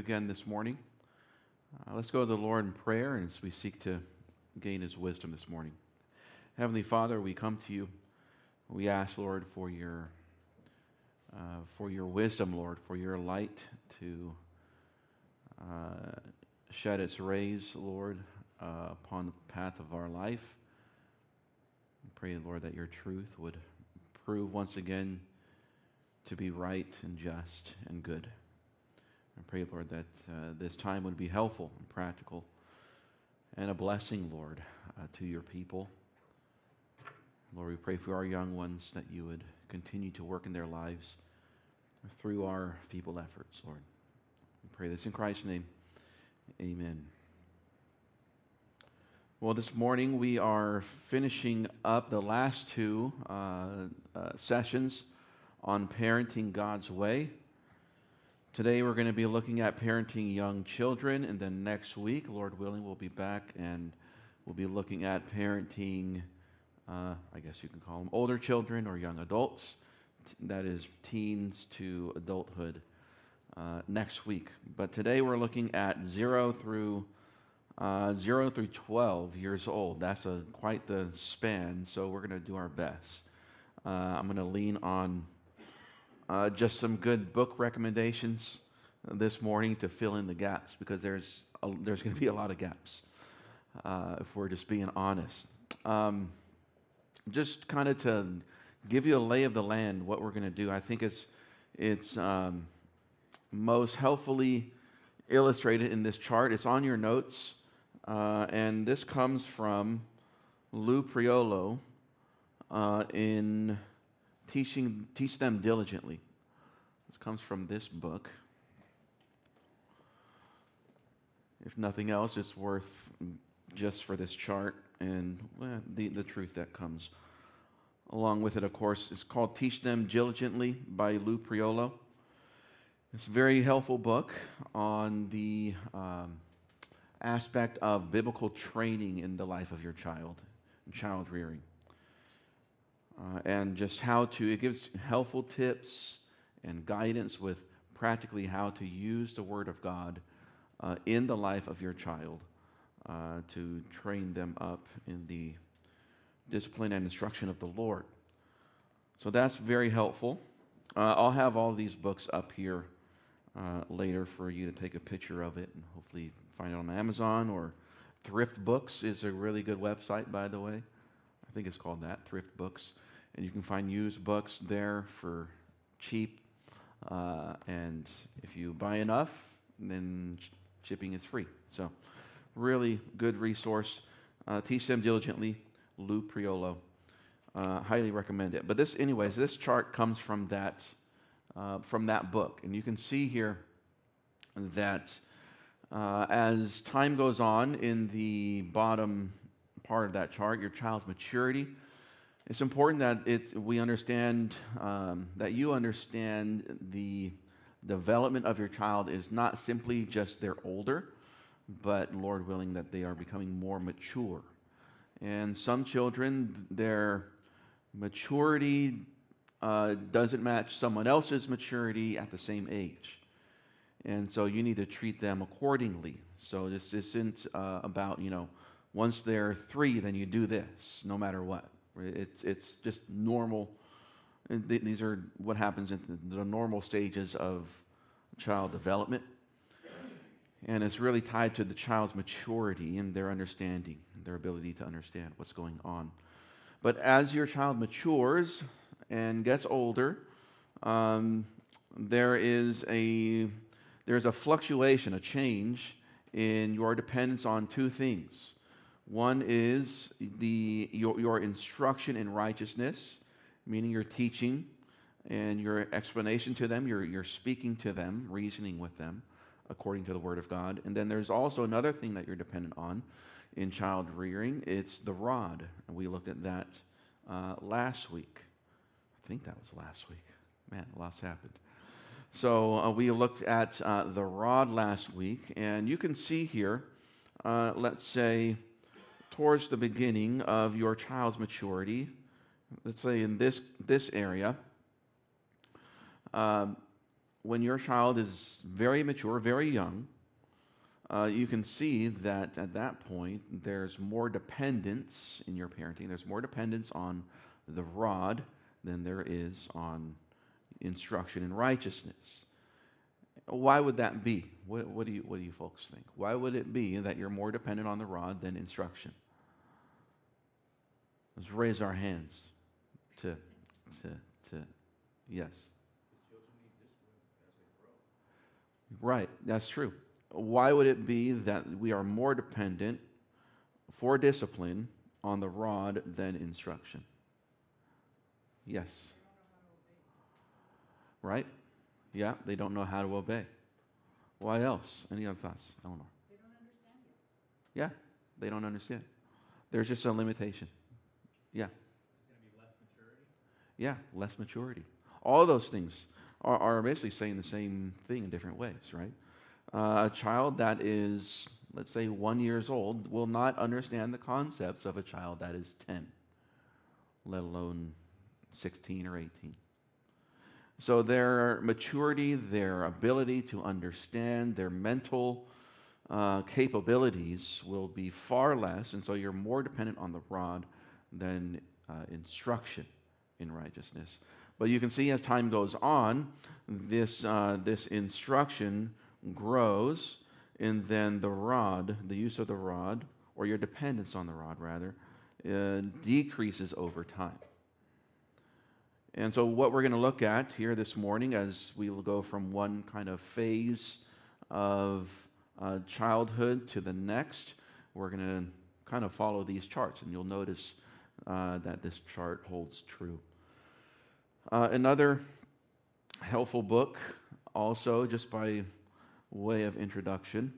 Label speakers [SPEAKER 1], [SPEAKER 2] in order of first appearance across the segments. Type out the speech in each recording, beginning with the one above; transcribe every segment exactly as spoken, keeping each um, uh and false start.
[SPEAKER 1] again this morning. Uh, let's go to the Lord in prayer as we seek to gain His wisdom this morning. Heavenly Father, we come to you. We ask, Lord, for your uh, for your wisdom, Lord, for your light to uh, shed its rays, Lord, uh, upon the path of our life. We pray, Lord, that your truth would prove once again to be right and just and good. I pray, Lord, that uh, this time would be helpful and practical and a blessing, Lord, uh, to your people. Lord, we pray for our young ones that you would continue to work in their lives through our feeble efforts, Lord. We pray this in Christ's name. Amen. Well, this morning we are finishing up the last two uh, uh, sessions on parenting God's way. Today we're going to be looking at parenting young children, and then next week, Lord willing, we'll be back and we'll be looking at parenting, uh, I guess you can call them older children or young adults, that is teens to adulthood, uh, next week. But today we're looking at zero through uh, zero through twelve years old. That's a quite the span, so we're going to do our best. Uh, I'm going to lean on Uh, just some good book recommendations this morning to fill in the gaps, because there's a, there's going to be a lot of gaps uh, if we're just being honest. Um, just kind of to give you a lay of the land, what we're going to do. I think it's it's um, most helpfully illustrated in this chart. It's on your notes, uh, and this comes from Lou Priolo uh, in Teaching, Teach Them Diligently. This comes from this book. If nothing else, it's worth just for this chart and well, the, the truth that comes along with it, of course. It's called Teach Them Diligently by Lou Priolo. It's a very helpful book on the um, aspect of biblical training in the life of your child, child rearing. Uh, and just how to, it gives helpful tips and guidance with practically how to use the Word of God uh, in the life of your child uh, to train them up in the discipline and instruction of the Lord. So that's very helpful. Uh, I'll have all these books up here uh, later for you to take a picture of it and hopefully find it on Amazon, or Thrift Books is a really good website, by the way. I think it's called that, Thrift Books. And you can find used books there for cheap. Uh, and if you buy enough, then sh- shipping is free. So really good resource. Uh, Teach Them Diligently, Lou Priolo. Uh, highly recommend it. But this, anyways, this chart comes from that, uh, from that book. And you can see here that uh, as time goes on in the bottom part of that chart, your child's maturity, it's important that it, we understand, um, that you understand the development of your child is not simply just they're older, but, Lord willing, that they are becoming more mature. And some children, their maturity uh, doesn't match someone else's maturity at the same age. And so you need to treat them accordingly. So this isn't uh, about, you know, once they're three, then you do this, no matter what. It's it's just normal. These are what happens in the normal stages of child development. And it's really tied to the child's maturity and their understanding, their ability to understand what's going on. But as your child matures and gets older, um, there is a there's a fluctuation, a change in your dependence on two things. One is the your, your instruction in righteousness, meaning your teaching and your explanation to them, you're, you're speaking to them, reasoning with them according to the Word of God. And then there's also another thing that you're dependent on in child rearing. It's the rod. And we looked at that uh, last week. I think that was last week. Man, a lot's happened. So uh, we looked at uh, the rod last week, and you can see here, uh, let's say, towards the beginning of your child's maturity, let's say in this this area, um, when your child is very mature, very young, uh, you can see that at that point there's more dependence in your parenting. There's more dependence on the rod than there is on instruction in righteousness. Why would that be? What, what do you what do you folks think? Why would it be that you're more dependent on the rod than instruction? Let's raise our hands to to to yes. Right, that's true. Why would it be that we are more dependent for discipline on the rod than instruction? Yes. Right? Yeah, they don't know how to obey. Why else? Any other thoughts, Eleanor?
[SPEAKER 2] They don't understand you.
[SPEAKER 1] Yeah, they don't understand. There's just a limitation. Yeah.
[SPEAKER 2] There's going to be less maturity.
[SPEAKER 1] Yeah, less maturity. All those things are, are basically saying the same thing in different ways, right? Uh, a child that is, let's say, one years old will not understand the concepts of a child that is ten, let alone sixteen or eighteen. So their maturity, their ability to understand, their mental uh, capabilities will be far less, and so you're more dependent on the rod than uh, instruction in righteousness. But you can see as time goes on, this uh, this instruction grows, and then the rod, the use of the rod, or your dependence on the rod rather, uh, decreases over time. And so what we're going to look at here this morning, as we will go from one kind of phase of uh, childhood to the next, we're going to kind of follow these charts, and you'll notice uh, that this chart holds true. Uh, another helpful book, also just by way of introduction,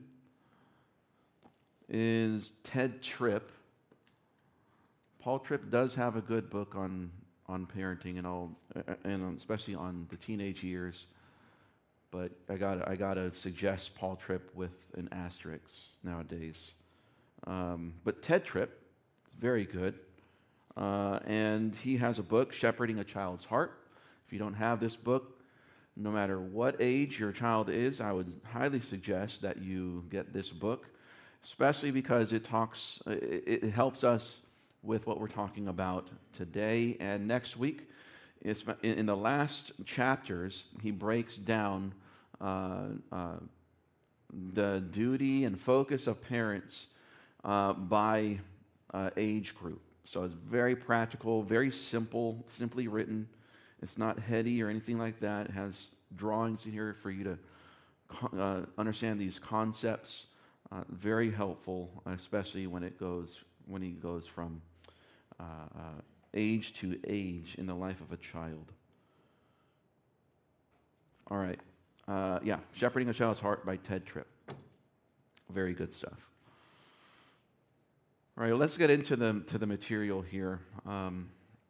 [SPEAKER 1] is Ted Tripp. Paul Tripp does have a good book on on parenting and all, and especially on the teenage years. But I got I gotta suggest Paul Tripp with an asterisk nowadays. Um, but Ted Tripp is very good, uh, and he has a book, Shepherding a Child's Heart. If you don't have this book, no matter what age your child is, I would highly suggest that you get this book, especially because it talks, it, it helps us with what we're talking about today and next week. It's in the last chapters, he breaks down uh, uh, the duty and focus of parents uh, by uh, age group. So it's very practical, very simple, simply written. It's not heady or anything like that. It has drawings in here for you to uh, understand these concepts. Uh, very helpful, especially when it goes when he goes from uh, uh, age to age in the life of a child. All right, uh, yeah, Shepherding a Child's Heart by Ted Tripp. Very good stuff. All right, let's get into the to the material here. Um,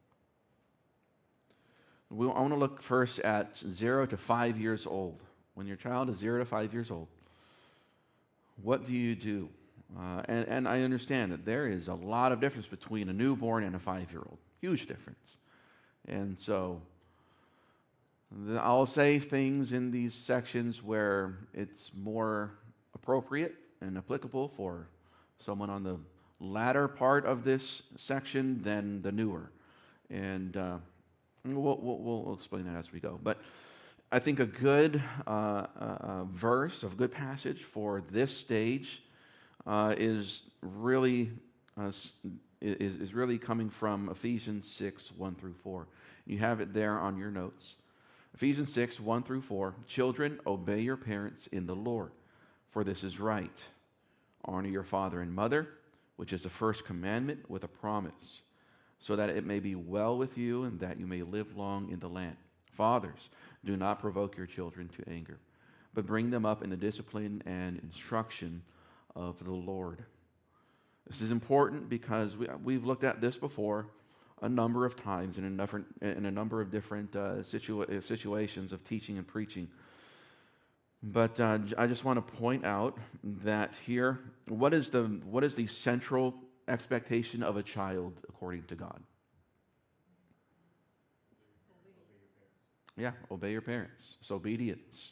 [SPEAKER 1] We, I want to look first at zero to five years old. When your child is zero to five years old, what do you do? Uh, and, and I understand that there is a lot of difference between a newborn and a five-year-old. Huge difference. And so the, I'll say things in these sections where it's more appropriate and applicable for someone on the latter part of this section than the newer. And uh, We'll, we'll, we'll explain that as we go. But I think a good uh, uh, verse, a good passage for this stage uh, is really uh, is, is really coming from Ephesians six, one through four. You have it there on your notes. Ephesians six, one through four. Children, obey your parents in the Lord, for this is right. Honor your father and mother, which is the first commandment with a promise, so that it may be well with you and that you may live long in the land. Fathers, do not provoke your children to anger, but bring them up in the discipline and instruction of the Lord. This is important because we, we've looked at this before a number of times in a, different, in a number of different uh, situa- situations of teaching and preaching. But uh, I just want to point out that here, what is the what is the central expectation of a child according to God? Yeah, obey your parents. It's obedience.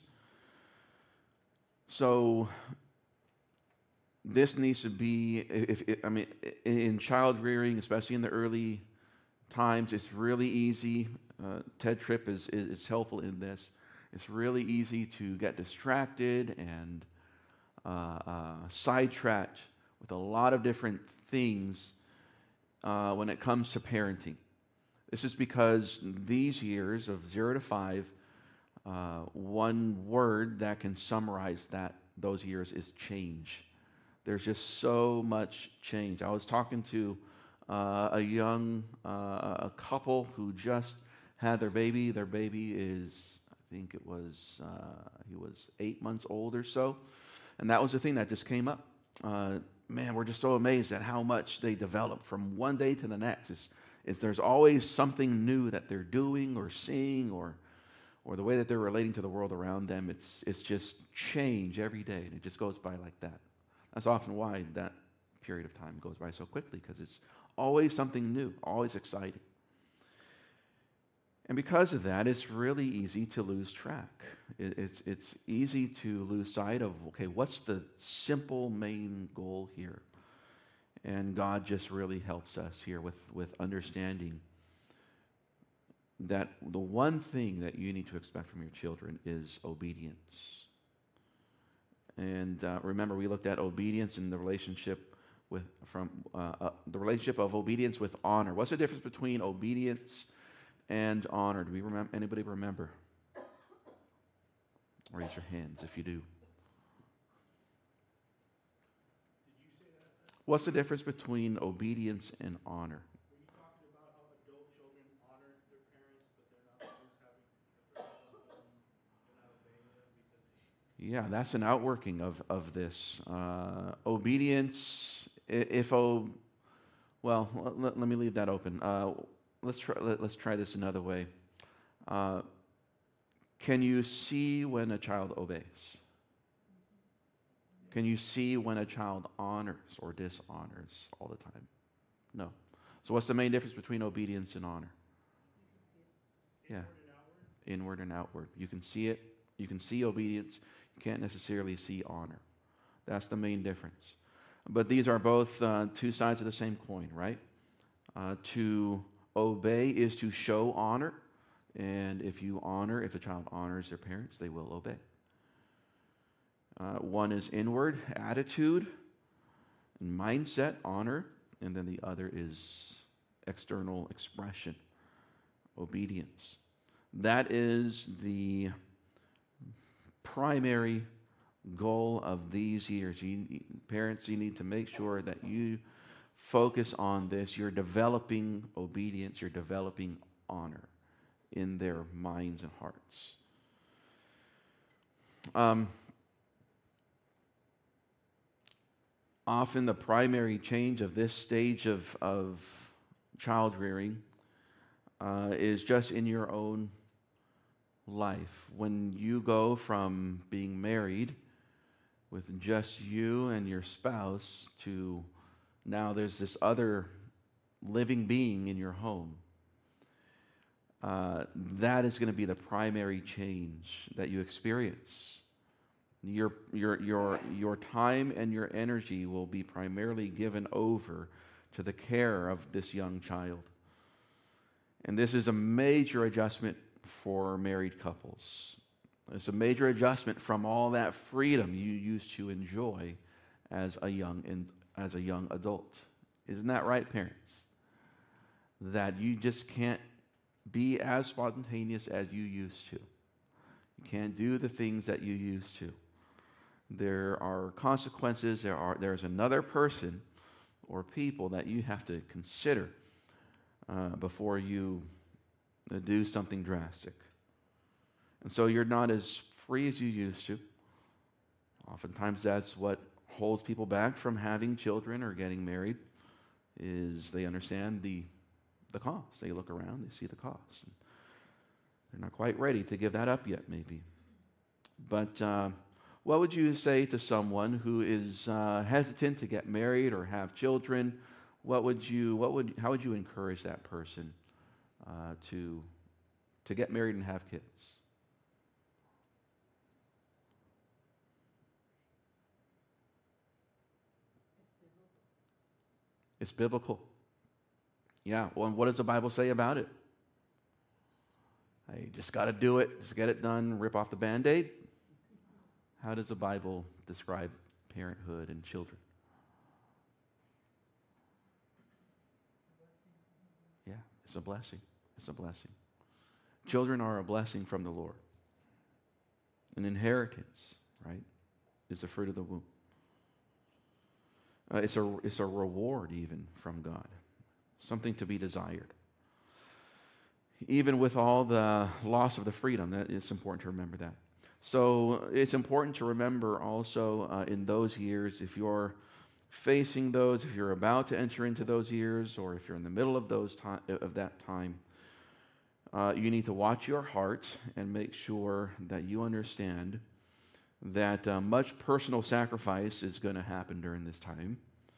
[SPEAKER 1] So this needs to be, if, if I mean, in child rearing, especially in the early times, it's really easy. Uh, Ted Tripp is, is, is helpful in this. It's really easy to get distracted and uh, uh, sidetracked with a lot of different things uh, when it comes to parenting. This is because these years of zero to five, uh, one word that can summarize that those years is change. There's just so much change. I was talking to uh, a young uh, a couple who just had their baby. Their baby is, I think it was, uh, he was eight months old or so. And that was the thing that just came up. Uh, man, we're just so amazed at how much they develop from one day to the next. It's, it's, there's always something new that they're doing or seeing, or or the way that they're relating to the world around them. It's, it's just change every day, and it just goes by like that. That's often why that period of time goes by so quickly, because it's always something new, always exciting. And because of that, it's really easy to lose track. It, it's, it's easy to lose sight of, okay, what's the simple main goal here? And God just really helps us here with, with understanding that the one thing that you need to expect from your children is obedience. And uh, remember, we looked at obedience in the relationship with from uh, uh, the relationship of obedience with honor. What's the difference between obedience and honor? Do we remember? Anybody remember? Raise your hands if you do.
[SPEAKER 3] Did you say that?
[SPEAKER 1] What's the difference between obedience and honor?
[SPEAKER 3] Were you talking about how adult children honor their parents, but they're not always having the pressure of them, they're not obeying them because it's...
[SPEAKER 1] Yeah, that's an outworking of, of this. Uh, obedience, i- if, oh, well, let, let me leave that open. Uh, let's, try, let, let's try this another way. Uh, can you see when a child obeys? Can you see when a child honors or dishonors all the time? No. So what's the main difference between obedience and honor? Yeah. Inward and outward. You can see it. You can see obedience. You can't necessarily see honor. That's the main difference. But these are both uh, two sides of the same coin, right? Uh, to obey is to show honor. And if you honor, if a child honors their parents, they will obey. Uh, one is inward, attitude and mindset, honor. And then the other is external expression, obedience. That is the primary goal of these years. You, parents, you need to make sure that you focus on this. You're developing obedience, you're developing honor in their minds and hearts. Um, often the primary change of this stage of, of child rearing uh, is just in your own life. When you go from being married with just you and your spouse to now there's this other living being in your home, uh, that is going to be the primary change that you experience. Your, your, your, your time and your energy will be primarily given over to the care of this young child. And this is a major adjustment for married couples. It's a major adjustment from all that freedom you used to enjoy as a young in, as a young adult. Isn't that right, parents? That you just can't be as spontaneous as you used to. You can't do the things that you used to. There are consequences. There are there's another person or people that you have to consider uh, before you uh, do something drastic. And so you're not as free as you used to. Oftentimes that's what holds people back from having children or getting married, is they understand the the cost. They look around, they see the cost. And they're not quite ready to give that up yet, maybe. But uh, what would you say to someone who is uh, hesitant to get married or have children? What would you? What would? How would you encourage that person uh, to to get married and have kids? It's biblical. Yeah, well, and what does the Bible say about it? Hey, just got to do it. Just get it done. Rip off the Band-Aid. How does the Bible describe parenthood and children? Yeah, it's a blessing. It's a blessing. Children are a blessing from the Lord. An inheritance, right, is the fruit of the womb. Uh, it's a it's a reward even from God, something to be desired. Even with all the loss of the freedom, that it's important to remember that. So it's important to remember also uh, in those years, if you're facing those, if you're about to enter into those years, or if you're in the middle of those time of that time, uh, you need to watch your heart and make sure that you understand that uh, much personal sacrifice is going to happen during this time.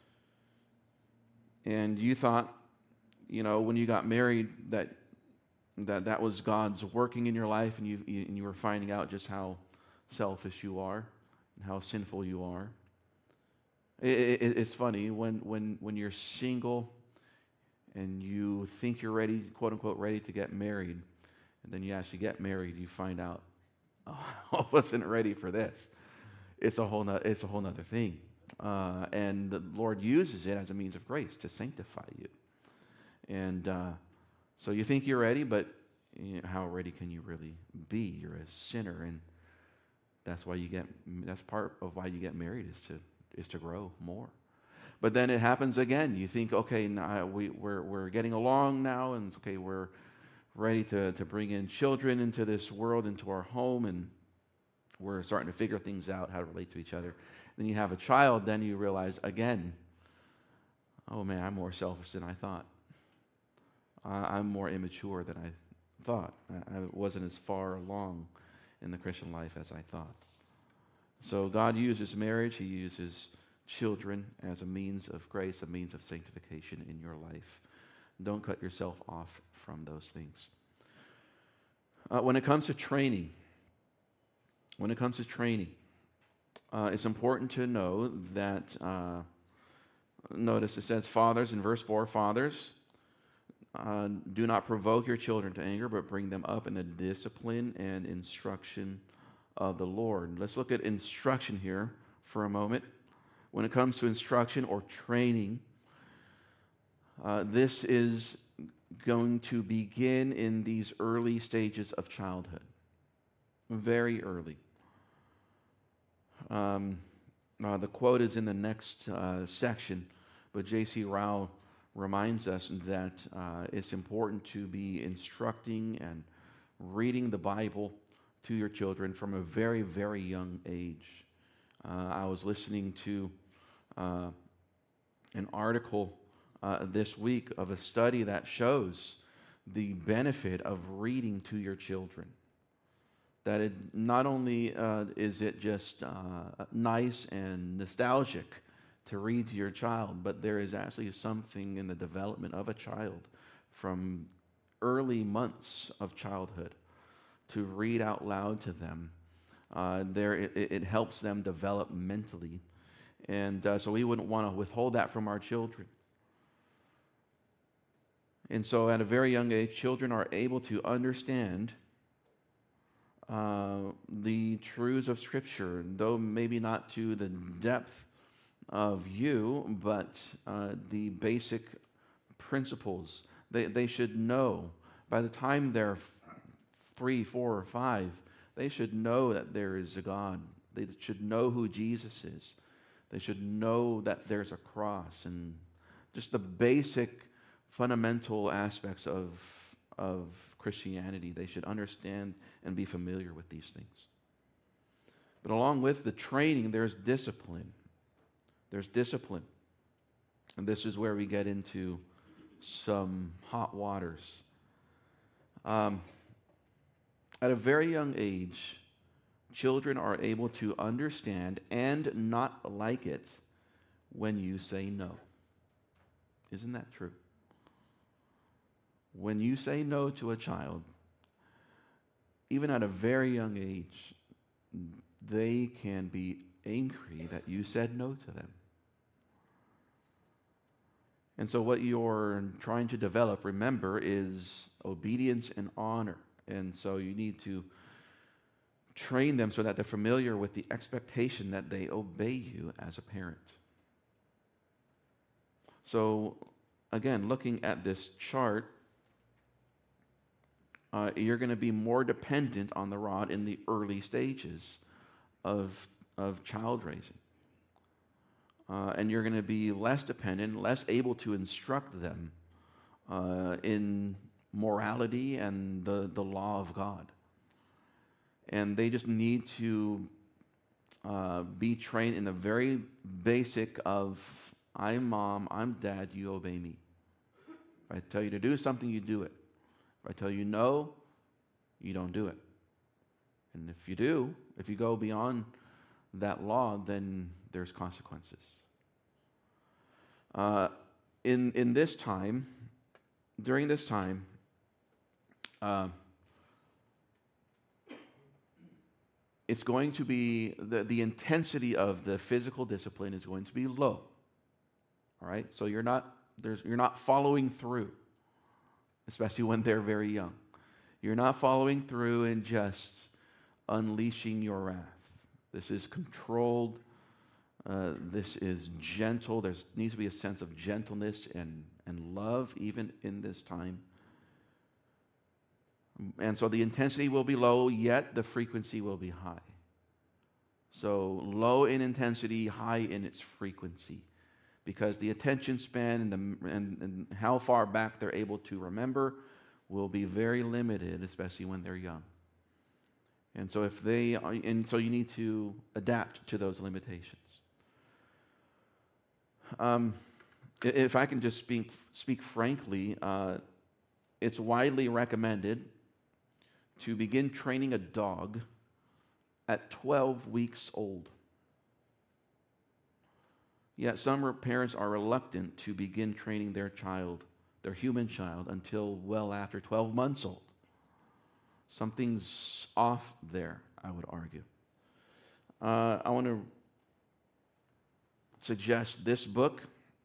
[SPEAKER 1] And you thought, you know, when you got married, that that that was God's working in your life, and you, you and you were finding out just how selfish you are and how sinful you are. It, it, it's funny when when when you're single and you think you're ready, quote unquote, ready to get married, and then you actually get married, you find out, oh, I wasn't ready for this. It's a whole no, it's a whole nother thing, uh, and the Lord uses it as a means of grace to sanctify you. And uh, so you think you're ready, but you know, how ready can you really be? You're a sinner, and that's why you get. That's part of why you get married, is to is to grow more. But then it happens again. You think, okay, now we we're we're getting along now, and it's okay, we're ready to to bring in children into this world, into our home, and we're starting to figure things out, how to relate to each other. Then you have a child, then you realize again, oh man, I'm more selfish than I thought. I'm more immature than I thought. I wasn't as far along in the Christian life as I thought. So God uses marriage, He uses children as a means of grace, a means of sanctification in your life. Don't cut yourself off from those things. Uh, when it comes to training, when it comes to training, uh, it's important to know that, uh, notice it says, fathers, in verse four, fathers, Uh, do not provoke your children to anger, but bring them up in the discipline and instruction of the Lord. Let's look at instruction here for a moment. When it comes to instruction or training, uh, this is going to begin in these early stages of childhood. Very early. Um, uh, the quote is in the next uh, section, but J C Rao reminds us that uh, it's important to be instructing and reading the Bible to your children from a very, very young age. Uh, I was listening to uh, an article uh, this week of a study that shows the benefit of reading to your children. That it not only uh, is it just uh, nice and nostalgic to read to your child, but there is actually something in the development of a child from early months of childhood to read out loud to them. Uh, there, it, it helps them develop mentally, and uh, so we wouldn't want to withhold that from our children. And so, at a very young age, children are able to understand uh, the truths of Scripture, though maybe not to the depth of you, but uh, the basic principles. They, they should know. By the time they're three, four, or five, they should know that there is a God. They should know who Jesus is. They should know that there's a cross, and just the basic fundamental aspects of, of Christianity. They should understand and be familiar with these things. But along with the training, there's discipline. There's discipline. And this is where we get into some hot waters. Um, at a very young age, children are able to understand and not like it when you say no. Isn't that true? When you say no to a child, even at a very young age, they can be angry that you said no to them. And so what you're trying to develop, remember, is obedience and honor. And so you need to train them so that they're familiar with the expectation that they obey you as a parent. So again, looking at this chart, uh, you're going to be more dependent on the rod in the early stages of, of child raising. Uh, and you're going to be less dependent, less able to instruct them uh, in morality and the, the law of God. And they just need to uh, be trained in the very basic of, I'm mom, I'm dad, you obey me. If I tell you to do something, you do it. If I tell you no, you don't do it. And if you do, if you go beyond that law, then there's consequences. Uh, in, in this time, during this time, uh, it's going to be, the, the intensity of the physical discipline is going to be low. All right? So you're not, there's, you're not following through, especially when they're very young. You're not following through and just unleashing your wrath. This is controlled. Uh, this is gentle. There needs to be a sense of gentleness and, and love even in this time. And so the intensity will be low, yet the frequency will be high. So low in intensity, high in its frequency. Because the attention span and, the, and, and how far back they're able to remember will be very limited, especially when they're young. And so if they are, and so you need to adapt to those limitations. Um, if I can just speak speak frankly, uh, it's widely recommended to begin training a dog at twelve weeks old. Yet some parents are reluctant to begin training their child, their human child, until well after twelve months old. Something's off there, I would argue. Uh, I want to suggest this book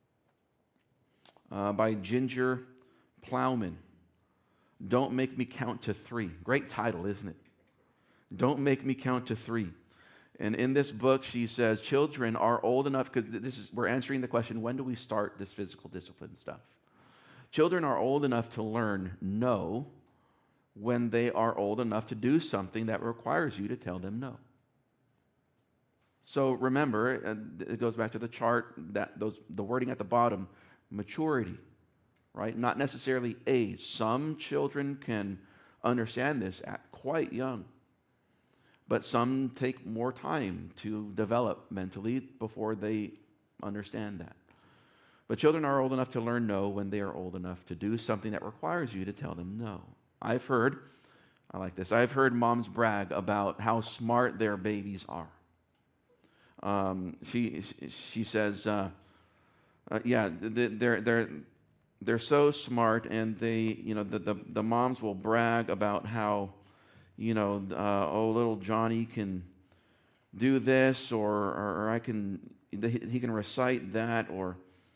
[SPEAKER 1] uh, by Ginger Plowman, Don't Make Me Count to Three. Great title, isn't it? Don't Make Me Count to Three. And in this book, she says children are old enough, because this is, we're answering the question, when do we start this physical discipline stuff? Children are old enough to learn no when they are old enough to do something that requires you to tell them no. So remember, and it goes back to the chart, that those the wording at the bottom, maturity, right? Not necessarily age. Some children can understand this at quite young, but some take more time to develop mentally before they understand that. But children are old enough to learn no when they are old enough to do something that requires you to tell them no. I've heard, I like this, I've heard moms brag about how smart their babies are. Um, she she says, uh, uh, yeah, they're they're they're so smart, and they, you know, the the, the moms will brag about how, you know, uh, oh, little Johnny can do this, or or, or I can he can recite that, or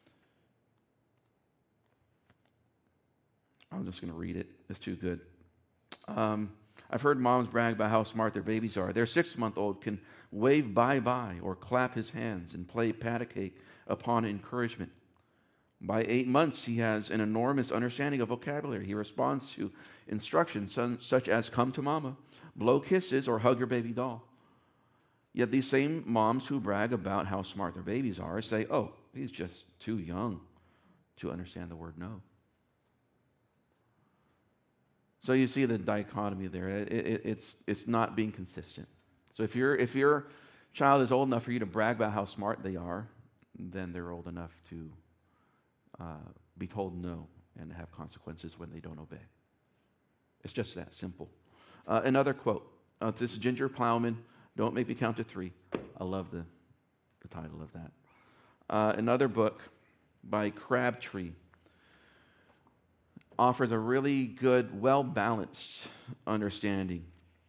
[SPEAKER 1] I'm just going to read it. It's too good. Um, I've heard moms brag about how smart their babies are. Their six-month-old can wave bye-bye or clap his hands and play pat-a-cake upon encouragement. By eight months, he has an enormous understanding of vocabulary. He responds to instructions such as come to mama, blow kisses, or hug your baby doll. Yet these same moms who brag about how smart their babies are say, oh, he's just too young to understand the word no. So you see the dichotomy there. It, it, it's, it's not being consistent. So if, you're, if your child is old enough for you to brag about how smart they are, then they're old enough to uh, be told no and have consequences when they don't obey. It's just that simple. Uh, another quote. Uh, this is Ginger Plowman, Don't Make Me Count to Three. I love the, the title of that. Uh, another book by Crabtree offers a really good, well-balanced understanding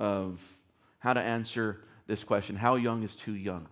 [SPEAKER 1] of how to answer this question. How young is too young?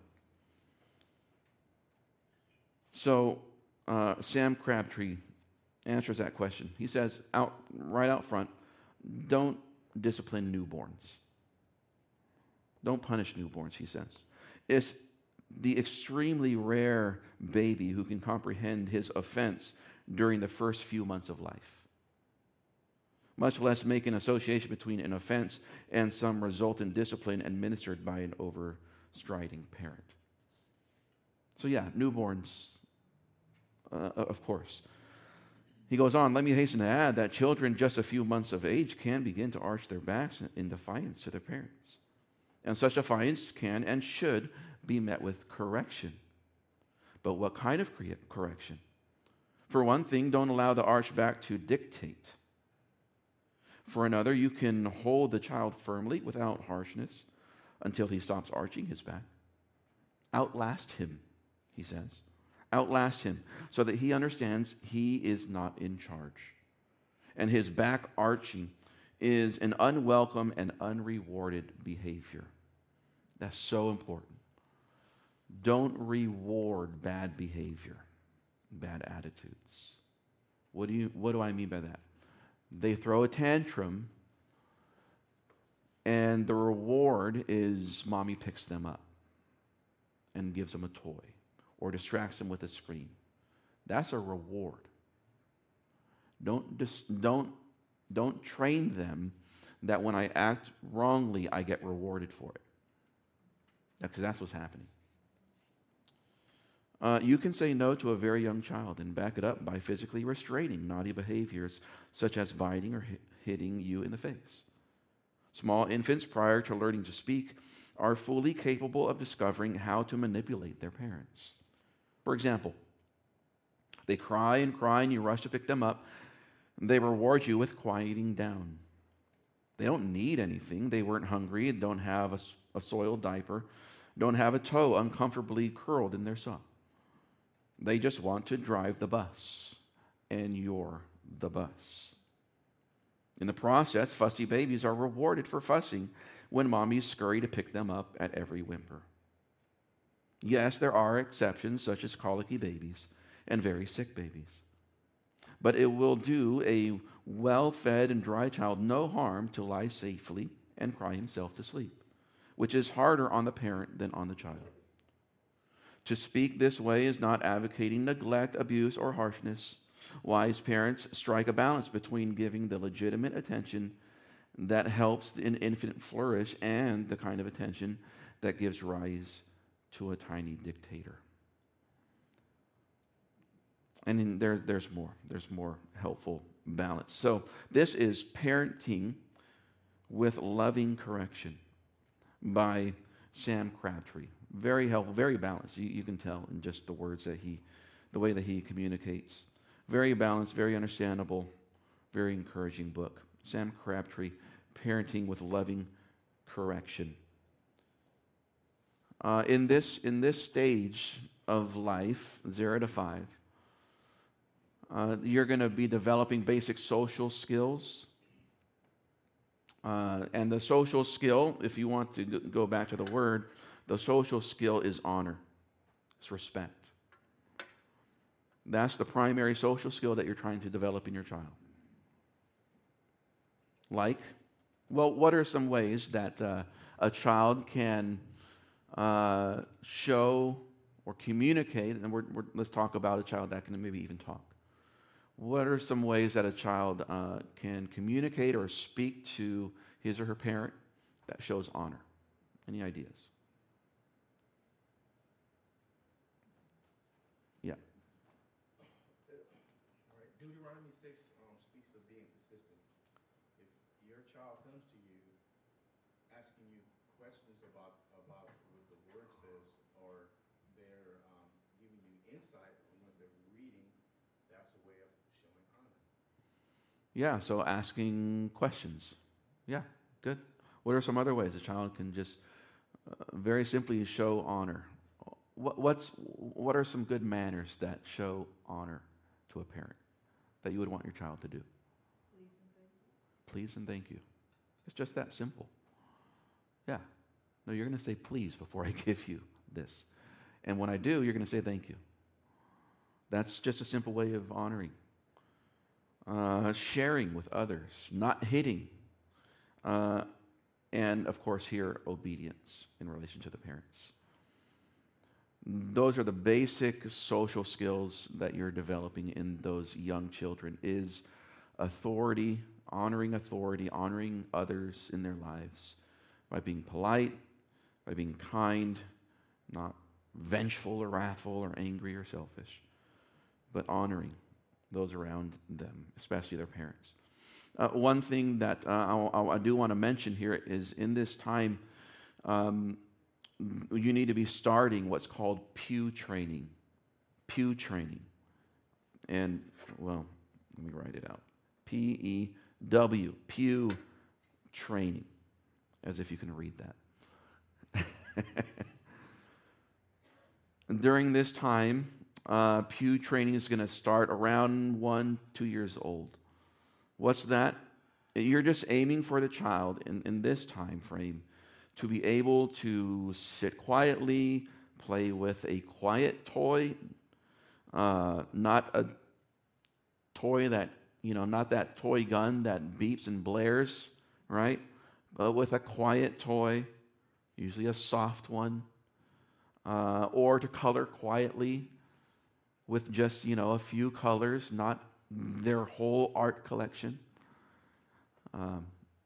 [SPEAKER 1] So uh, Sam Crabtree answers that question. He says, out right out front, don't discipline newborns. Don't punish newborns, he says. It's the extremely rare baby who can comprehend his offense during the first few months of life, much less make an association between an offense and some resultant discipline administered by an overstriding parent. So yeah, newborns, uh, of course. He goes on, let me hasten to add that children just a few months of age can begin to arch their backs in defiance to their parents. And such defiance can and should be met with correction. But what kind of correction? For one thing, don't allow the arched back to dictate. For another, you can hold the child firmly without harshness until he stops arching his back. Outlast him, he says. Outlast him so that he understands he is not in charge. And his back arching is an unwelcome and unrewarded behavior. That's so important. Don't reward bad behavior, bad attitudes. What do you, what do I mean by that? They throw a tantrum, and the reward is mommy picks them up and gives them a toy or distracts them with a screen. That's a reward. Don't dis, don't don't train them that when I act wrongly, I get rewarded for it. Because that's what's happening. Uh, you can say no to a very young child and back it up by physically restraining naughty behaviors such as biting or hit, hitting you in the face. Small infants, prior to learning to speak, are fully capable of discovering how to manipulate their parents. For example, they cry and cry and you rush to pick them up. They reward you with quieting down. They don't need anything. They weren't hungry, don't have a, a soiled diaper, don't have a toe uncomfortably curled in their sock. They just want to drive the bus, and you're the bus. In the process, fussy babies are rewarded for fussing when mommies scurry to pick them up at every whimper. Yes, there are exceptions, such as colicky babies and very sick babies. But it will do a well-fed and dry child no harm to lie safely and cry himself to sleep, which is harder on the parent than on the child. To speak this way is not advocating neglect, abuse, or harshness. Wise parents strike a balance between giving the legitimate attention that helps an infant flourish and the kind of attention that gives rise to a tiny dictator. And in there, there's more. There's more helpful balance. So this is Parenting with Loving Correction by Sam Crabtree. Very helpful, very balanced. You, you can tell in just the words that he, the way that he communicates. Very balanced, very understandable, very encouraging book. Sam Crabtree, Parenting with Loving Correction. Uh, in this in this stage of life, zero to five, uh, you're going to be developing basic social skills. Uh, and the social skill, if you want to go back to the word, the social skill is honor. It's respect. That's the primary social skill that you're trying to develop in your child. Like, well, what are some ways that uh, a child can uh, show or communicate, and we're, we're, let's talk about a child that can maybe even talk. What are some ways that a child uh, can communicate or speak to his or her parent that shows honor? Any ideas? Yeah.
[SPEAKER 4] All right. Deuteronomy six um, speaks of being consistent. If your child comes to you asking you questions about, about what the word says, or they're um, giving you insight on what they're reading, that's a way of showing honor.
[SPEAKER 1] Yeah, so asking questions. Yeah, good. What are some other ways a child can just uh, very simply show honor? What, what's, what are some good manners that show honor to a parent that you would want your child to do?
[SPEAKER 5] Please and thank you.
[SPEAKER 1] Please and thank you. It's just that simple. Yeah. No, you're going to say please before I give you this. And when I do, you're going to say thank you. That's just a simple way of honoring. Uh, sharing with others, not hitting. Uh, and, of course, here, obedience in relation to the parents. Those are the basic social skills that you're developing in those young children, is authority, honoring authority, honoring others in their lives by being polite, by being kind, not vengeful or wrathful or angry or selfish, but honoring those around them, especially their parents. Uh, one thing that uh, I, I do want to mention here is in this time, um, you need to be starting what's called pew training. Pew training. And, well, let me write it out. P E W, pew training. As if you can read that. During this time, uh, pew training is going to start around one, two years old. What's that? You're just aiming for the child in, in this time frame to be able to sit quietly, play with a quiet toy, uh, not a toy that, you know, not that toy gun that beeps and blares, right? But with a quiet toy, usually a soft one, uh, or to color quietly with just, you know, a few colors, not their whole art collection. Um,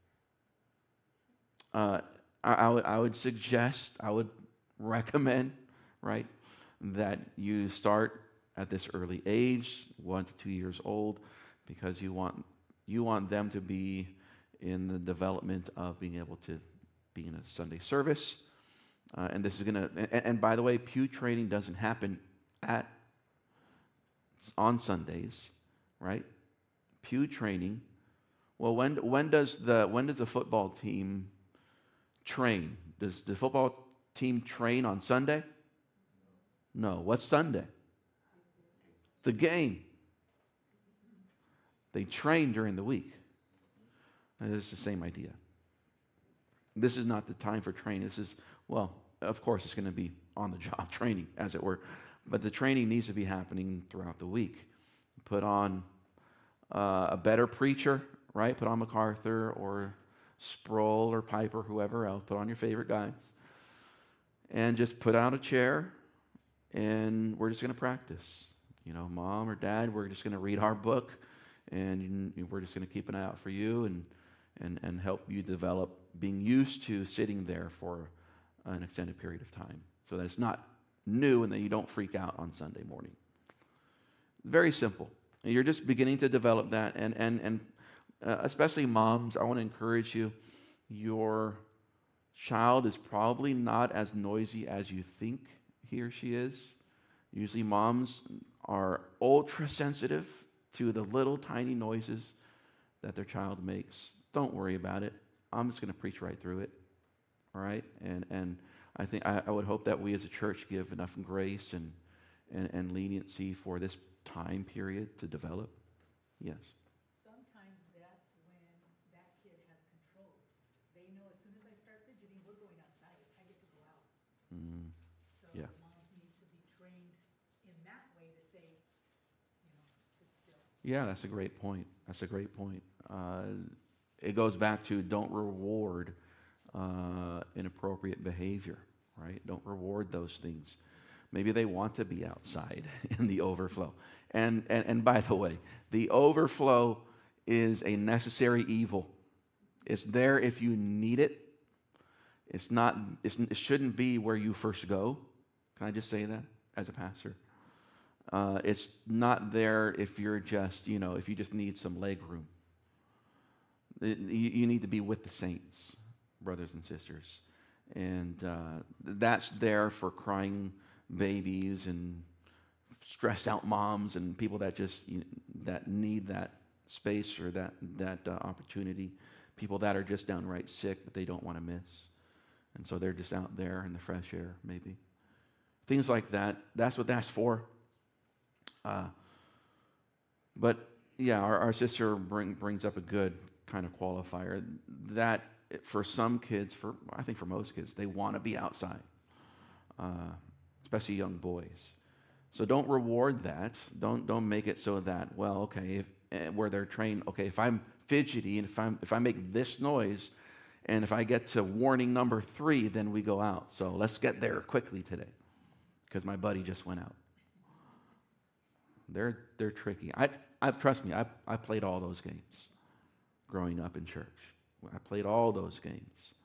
[SPEAKER 1] uh, I, I, would, I would suggest, I would recommend, right, that you start at this early age, one to two years old, because you want you want them to be in the development of being able to be in a Sunday service. Uh, and this is going to, and, and by the way, pew training doesn't happen at on Sundays, right? Pew training. Well, when when does the when does the football team train? Does the football team train on Sunday? No. What's Sunday? The game. They train during the week. And it's the same idea. This is not the time for training. This is, well, of course, it's going to be on-the-job training, as it were. But the training needs to be happening throughout the week. Put on uh, a better preacher, right? Put on MacArthur or Sproul or Piper, whoever else. Put on your favorite guys. And just put out a chair, and we're just going to practice. You know, mom or dad, we're just going to read our book, and we're just going to keep an eye out for you and, and, and help you develop being used to sitting there for an extended period of time so that it's not new and that you don't freak out on Sunday morning. Very simple. You're just beginning to develop that, and, and, and uh, especially moms, I want to encourage you, your child is probably not as noisy as you think he or she is. Usually moms are ultra sensitive to the little tiny noises that their child makes. Don't worry about it. I'm just going to preach right through it. All right? And and I think I, I would hope that we as a church give enough grace and, and, and leniency for this time period to develop. Yes.
[SPEAKER 5] Sometimes that's when that kid has control. They know as soon as I start fidgeting, we're going outside. I get to go out.
[SPEAKER 1] Mm,
[SPEAKER 5] So
[SPEAKER 1] yeah.
[SPEAKER 5] the moms need to be trained in that way to say, you know, sit still.
[SPEAKER 1] Yeah, that's a great point. That's a great point. Uh, it goes back to don't reward uh, inappropriate behavior, right? Don't reward those things. Maybe they want to be outside in the overflow. And, and, and by the way, the overflow is a necessary evil. It's there if you need it. It's not, it's, it shouldn't be where you first go. Can I just say that as a pastor? Uh, it's not there if you're just, you know, if you just need some leg room. It, you, you need to be with the saints, brothers and sisters. And uh, that's there for crying babies and stressed out moms and people that just, you know, that need that space or that, that uh, opportunity. People that are just downright sick that they don't want to miss. And so they're just out there in the fresh air, maybe. Things like that. That's what that's for. Uh, but yeah, our, our sister bring, brings up a good kind of qualifier. That it- for some kids, for I think for most kids, they want to be outside, uh, especially young boys. So don't reward that. Don't don't make it so that, well, okay, if, uh, where they're trained, okay, if I'm fidgety and if I'm if I make this noise, and if I get to warning number three, then we go out. So let's get there quickly today, because my buddy just went out. They're they're tricky. I I trust me. I I played all those games growing up in church. I played all those games.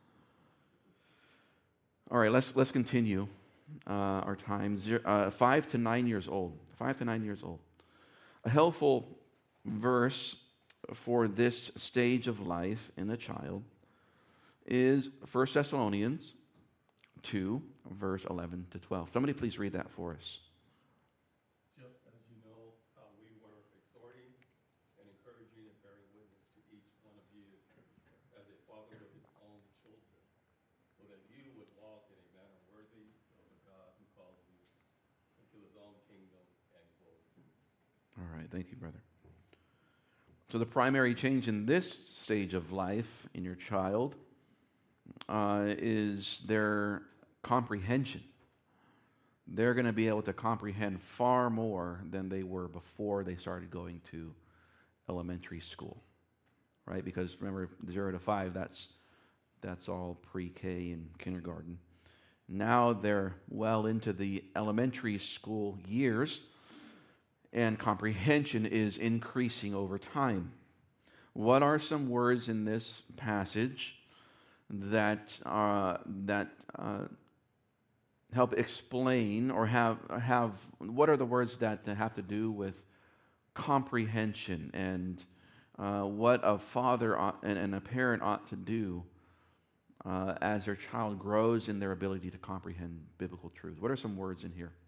[SPEAKER 1] All right, let's let's continue uh, our time. Zero, uh, five to nine years old. Five to nine years old. A helpful verse for this stage of life in a child is First Thessalonians two, verse eleven to twelve. Somebody please read that for us.
[SPEAKER 6] Just as you know how we were exhorting and encouraging and bearing witness to each one of you as a father of his own children, so that you would walk in a manner worthy of the God who calls you into his own kingdom and glory.
[SPEAKER 1] All right, thank you, brother. So the primary change in this stage of life in your child uh, is their comprehension. They're going to be able to comprehend far more than they were before they started going to elementary school, right? Because remember, zero to five, that's that's all pre-K and kindergarten. Now they're well into the elementary school years, and comprehension is increasing over time. What are some words in this passage that uh, that uh, help explain or have have what are the words that have to do with comprehension and uh, what a father ought, and, and a parent ought to do uh, as their child grows in their ability to comprehend biblical truth? What are some words in here?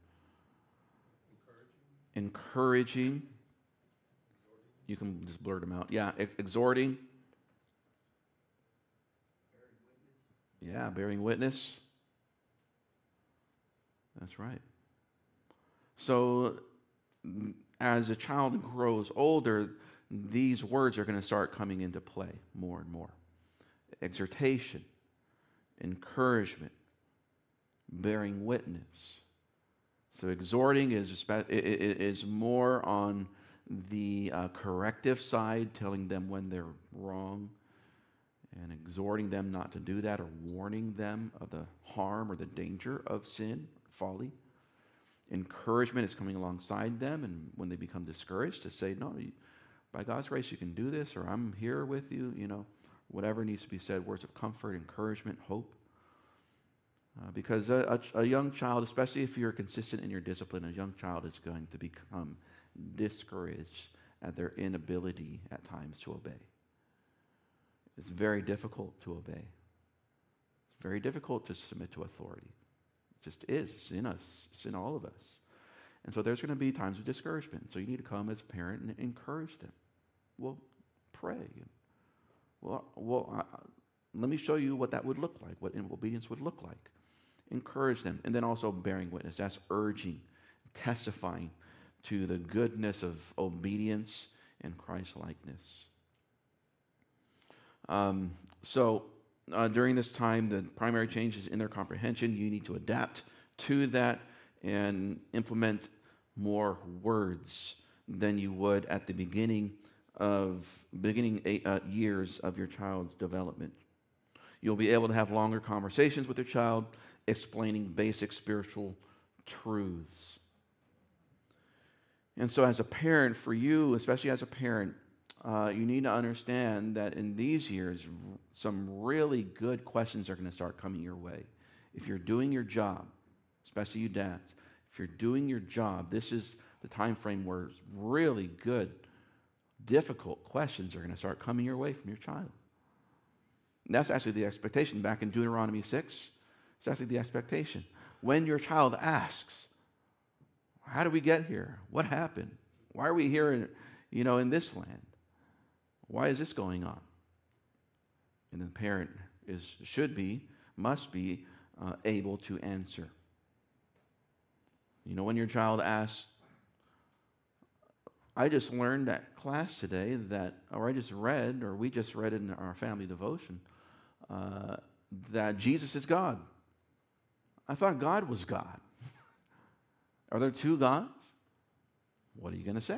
[SPEAKER 6] Encouraging.
[SPEAKER 1] Encouraging. You can just blurt them out. Yeah, e- exhorting. Yeah, bearing witness. That's right. So, mm, as a child grows older, these words are going to start coming into play more and more. Exhortation, encouragement, bearing witness. So, exhorting is espe- i- i- is more on the uh, corrective side, telling them when they're wrong, and exhorting them not to do that, or warning them of the harm or the danger of sin, folly. Encouragement is coming alongside them, and when they become discouraged, to say, no, you, by God's grace, you can do this, or I'm here with you, you know, whatever needs to be said, words of comfort, encouragement, hope. Uh, because a, a, a young child, especially if you're consistent in your discipline, a young child is going to become discouraged at their inability at times to obey. It's very difficult to obey. It's very difficult to submit to authority. It just is. It's in us. It's in all of us. And so there's going to be times of discouragement. So you need to come as a parent and encourage them. Well, pray. Well, well I, let me show you what that would look like, what obedience would look like. Encourage them. And then also bearing witness. That's urging, testifying to the goodness of obedience and Christ-likeness. Um, so uh, during this time, the primary change is in their comprehension. You need to adapt to that and implement more words than you would at the beginning of beginning eight, uh, years of your child's development. You'll be able to have longer conversations with your child, explaining basic spiritual truths. And so as a parent, for you, especially as a parent, uh, you need to understand that in these years, r- some really good questions are going to start coming your way. If you're doing your job, especially you dads, if you're doing your job, this is the time frame where really good, difficult questions are going to start coming your way from your child. And that's actually the expectation. Back in Deuteronomy six, it's actually the expectation. When your child asks, how did we get here? What happened? Why are we here in, you know, in this land? Why is this going on? And the parent is should be, must be uh, able to answer. You know, when your child asks, I just learned at class today that, or I just read, or we just read in our family devotion, uh, that Jesus is God. I thought God was God. Are there two gods? What are you going to say?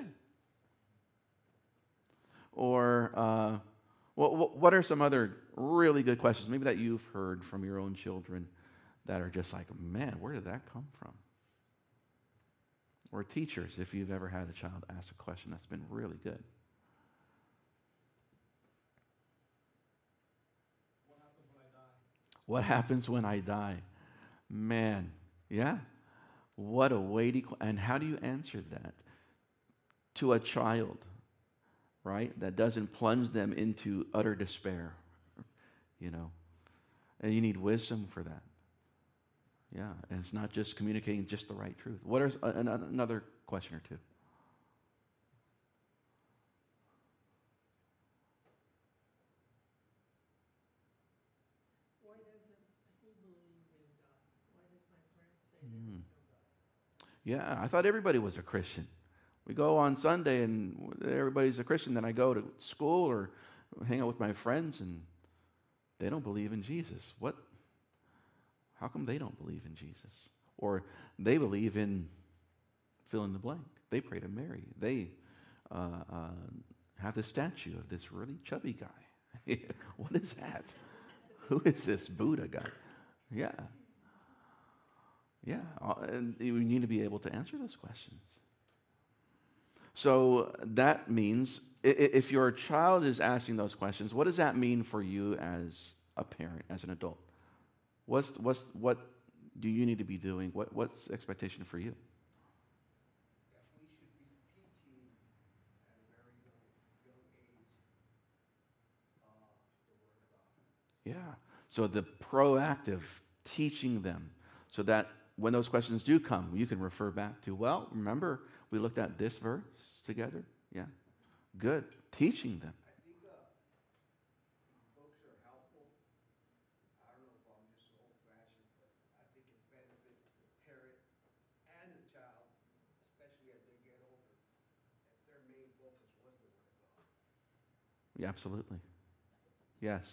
[SPEAKER 1] Or uh, what, what are some other really good questions, maybe that you've heard from your own children that are just like, man, where did that come from? Or teachers, if you've ever had a child ask a question that's been really good. What happens when I die? Man, yeah. What a weighty question. And how do you answer that to a child, right? That doesn't plunge them into utter despair, you know. And you need wisdom for that. Yeah, and it's not just communicating just the right truth. What is uh, another question or two?
[SPEAKER 5] Why doesn't he believe in God? Why does my friend say there
[SPEAKER 1] Mm.
[SPEAKER 5] is no God?
[SPEAKER 1] Yeah, I thought everybody was a Christian. We go on Sunday and everybody's a Christian. Then I go to school or hang out with my friends and they don't believe in Jesus. What? How come they don't believe in Jesus? Or they believe in fill in the blank. They pray to Mary. They uh, uh, have the statue of this really chubby guy. What is that? Who is this Buddha guy? Yeah. Yeah. uh, And you need to be able to answer those questions. So that means i- i- if your child is asking those questions, what does that mean for you as a parent, as an adult? What's, what's, what do you need to be doing? What, what's the expectation for you?
[SPEAKER 7] Definitely should be teaching at a very young, young age, uh, the Word of God.
[SPEAKER 1] Yeah. So the proactive teaching them so that when those questions do come, you can refer back to, well, remember we looked at this verse together? Yeah. Good. Teaching them.
[SPEAKER 7] I think uh, these books are helpful. I don't know if I'm just old-fashioned, but I think it benefits the parent and the child, especially as they get older, if their main focus was the Word of God.
[SPEAKER 1] Yeah, absolutely. Yes.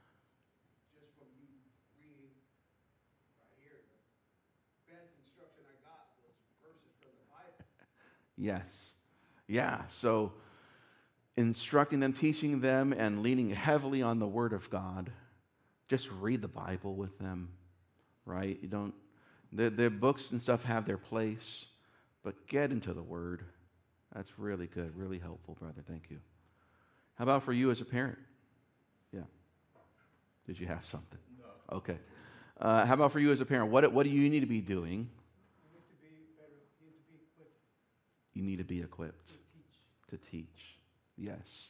[SPEAKER 7] Just from you reading right here, the best instruction I got was verses from the Bible.
[SPEAKER 1] Yes. Yeah. So instructing them, teaching them, and leaning heavily on the Word of God. Just read the Bible with them, right? You don't, the, the books and stuff have their place, but get into the Word. That's really good, really helpful, brother. Thank you. How about for you as a parent? Yeah. Did you have something?
[SPEAKER 4] No.
[SPEAKER 1] Okay. Uh, how about for you as a parent? What, what do you need to be doing?
[SPEAKER 7] You need to be better, you need to be equipped
[SPEAKER 1] You need to be equipped
[SPEAKER 7] to teach.
[SPEAKER 1] to teach. Yes.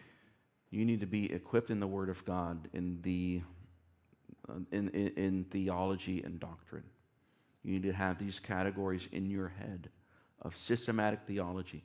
[SPEAKER 1] You need to be equipped in the Word of God, in the uh, in, in, in theology and doctrine. You need to have these categories in your head of systematic theology.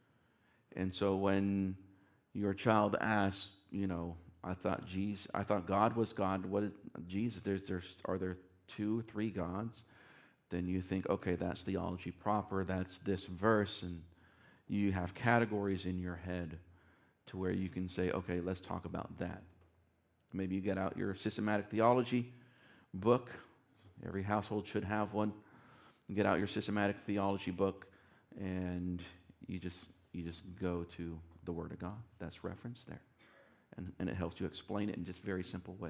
[SPEAKER 1] And so when your child asks, you know, I thought Jesus, I thought God was God. What is Jesus? There's, there's, are there two, three gods? Then you think, okay, that's theology proper. That's this verse, and you have categories in your head to where you can say, okay, let's talk about that. Maybe you get out your systematic theology book. Every household should have one. You get out your systematic theology book, and you just you just go to the Word of God. That's referenced there, and and it helps you explain it in just very simple ways.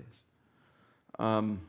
[SPEAKER 1] Um,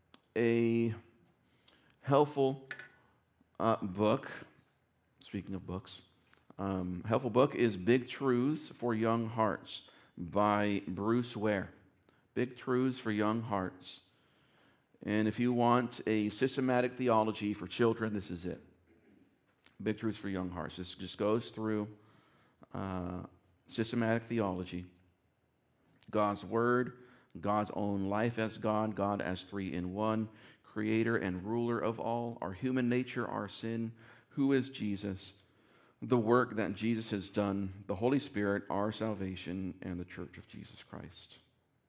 [SPEAKER 1] a helpful uh, book. Speaking of books. Um, helpful book is Big Truths for Young Hearts by Bruce Ware. Big Truths for Young Hearts. And if you want a systematic theology for children, this is it. Big Truths for Young Hearts. This just goes through uh, systematic theology, God's Word, God's own life as God, God as three in one, creator and ruler of all, our human nature, our sin, who is Jesus, the work that Jesus has done, the Holy Spirit, our salvation, and the Church of Jesus Christ.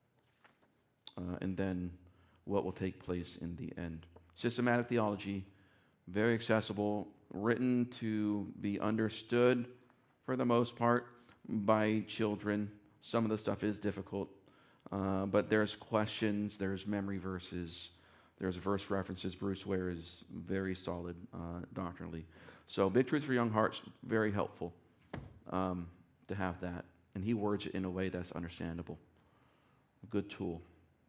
[SPEAKER 1] Uh, and then what will take place in the end. Systematic theology, very accessible, written to be understood for the most part by children. Some of the stuff is difficult, Uh, but there's questions, there's memory verses, there's verse references. Bruce Ware is very solid uh, doctrinally. So Big Truth for Young Hearts, very helpful um, to have that. And he words it in a way that's understandable. A good tool.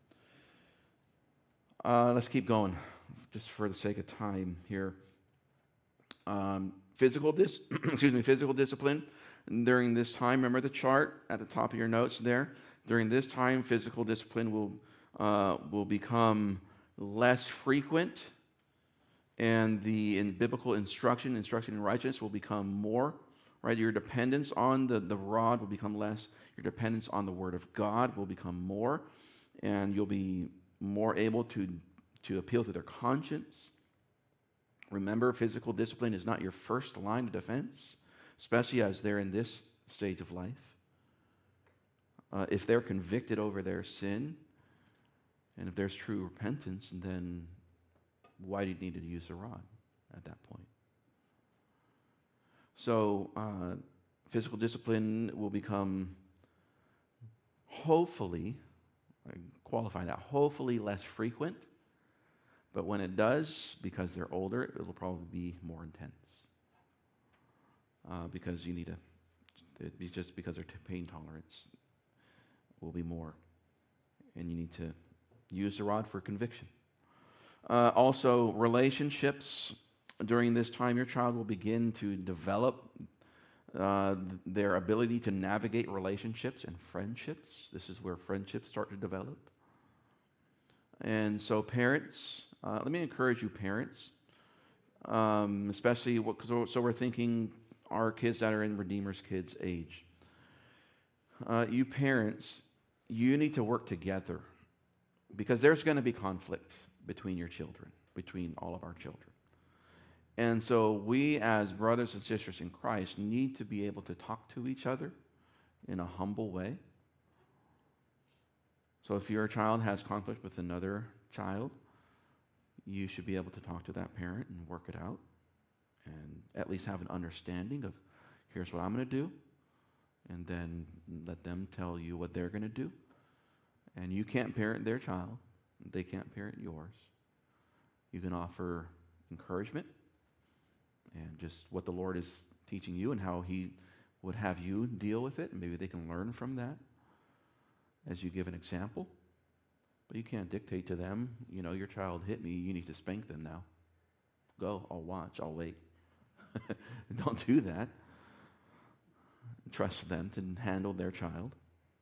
[SPEAKER 1] Uh, let's keep going, just for the sake of time here. Um, physical dis- excuse me, physical discipline. During this time, remember the chart at the top of your notes there. During this time, physical discipline will uh, will become less frequent, and the in biblical instruction, instruction in righteousness, will become more. Right, your dependence on the, the rod will become less. Your dependence on the Word of God will become more, and you'll be more able to to appeal to their conscience. Remember, physical discipline is not your first line of defense, especially as they're in this stage of life. Uh, if they're convicted over their sin, and if there's true repentance, then why do you need to use a rod at that point? So, uh, physical discipline will become, hopefully, I qualify that, hopefully less frequent. But when it does, because they're older, it'll probably be more intense. Uh, because you need to, it be just because their pain tolerance will be more. And you need to use the rod for conviction. Uh, also, relationships. During this time, your child will begin to develop uh, their ability to navigate relationships and friendships. This is where friendships start to develop. And so parents, uh, let me encourage you parents, um, especially, what, so, so we're thinking our kids that are in Redeemer's Kids age. Uh, you parents, you need to work together, because there's going to be conflict between your children, between all of our children. And so we as brothers and sisters in Christ need to be able to talk to each other in a humble way. So if your child has conflict with another child, you should be able to talk to that parent and work it out, and at least have an understanding of, here's what I'm going to do, and then let them tell you what they're going to do. And you can't parent their child. They can't parent yours. You can offer encouragement and just what the Lord is teaching you and how He would have you deal with it. And maybe they can learn from that as you give an example. But you can't dictate to them, you know, your child hit me, you need to spank them now. Go, I'll watch, I'll wait. Don't do that. Trust them to handle their child.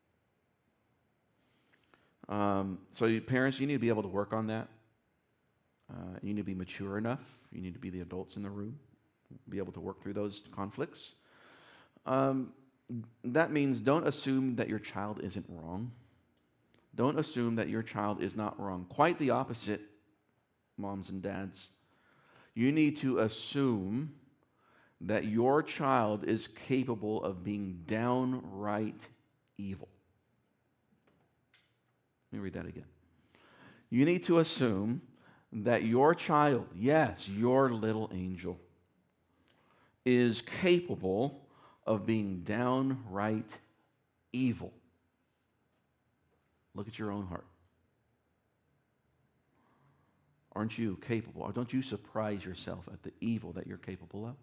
[SPEAKER 1] Um, so you, parents, you need to be able to work on that. Uh, you need to be mature enough. You need to be the adults in the room, be able to work through those conflicts. Um, that means don't assume that your child isn't wrong. Don't assume that your child is not wrong. Quite the opposite, moms and dads. You need to assume that your child is capable of being downright evil. Let me read that again. You need to assume that your child, yes, your little angel, is capable of being downright evil. Look at your own heart. Aren't you capable? Or don't you surprise yourself at the evil that you're capable of?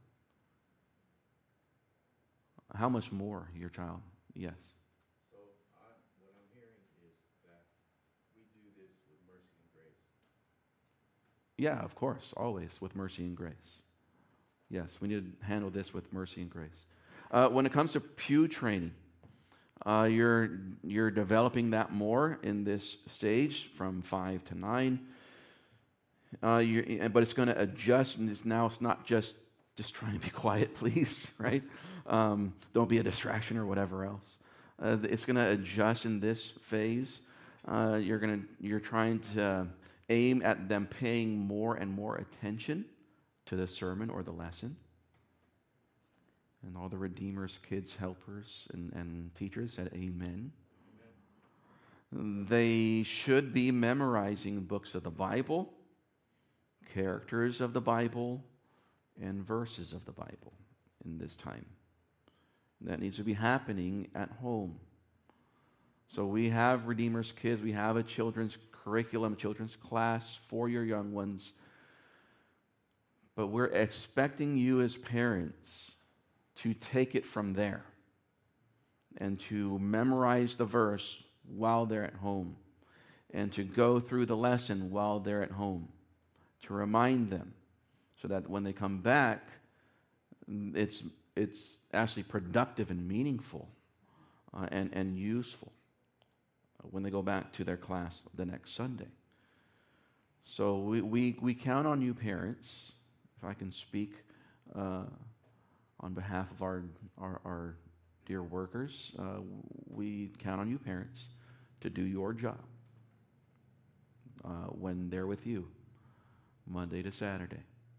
[SPEAKER 1] How much more your child? Yes.
[SPEAKER 4] So I, what I'm hearing is that we do this with mercy and grace.
[SPEAKER 1] Yeah, of course, always with mercy and grace. Yes, we need to handle this with mercy and grace. Uh, when it comes to pew training, uh, you're you're developing that more in this stage from five to nine. Uh, you're, but it's going to adjust, and it's now it's not just just trying to be quiet, please, right? Um, don't be a distraction or whatever else. Uh, it's going to adjust in this phase. Uh, you're going to you're trying to aim at them paying more and more attention to the sermon or the lesson. And all the Redeemer's Kids helpers and, and teachers said amen. Amen. They should be memorizing books of the Bible, characters of the Bible, and verses of the Bible in this time. That needs to be happening at home. So we have Redeemer's Kids. We have a children's curriculum, a children's class for your young ones. But we're expecting you as parents to take it from there and to memorize the verse while they're at home and to go through the lesson while they're at home, to remind them so that when they come back, it's, it's actually productive and meaningful uh, and, and useful when they go back to their class the next Sunday. So we, we, we count on you parents, if I can speak uh, on behalf of our, our, our dear workers, uh, we count on you parents to do your job uh, when they're with you, Monday to Saturday.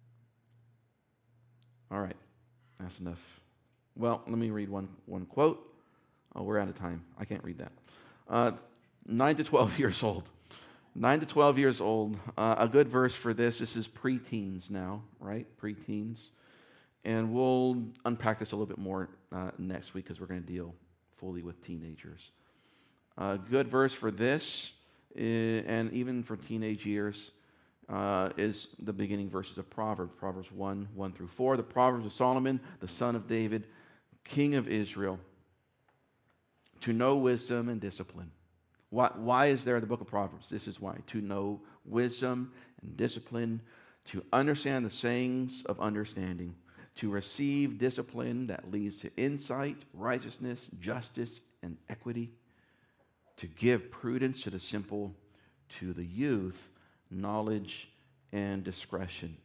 [SPEAKER 1] All right, that's enough. Well, let me read one, one quote. Oh, we're out of time. I can't read that. Uh, nine to twelve years old. nine to twelve years old. Uh, a good verse for this. This is preteens now, right? Preteens. And we'll unpack this a little bit more uh, next week because we're going to deal fully with teenagers. A good verse for this, is, and even for teenage years, uh, is the beginning verses of Proverbs. Proverbs one, one through four. The Proverbs of Solomon, the son of David, king of Israel, to know wisdom and discipline. Why, why is there the book of Proverbs? This is why. To know wisdom and discipline, to understand the sayings of understanding, to receive discipline that leads to insight, righteousness, justice, and equity, to give prudence to the simple, to the youth, knowledge and discretion.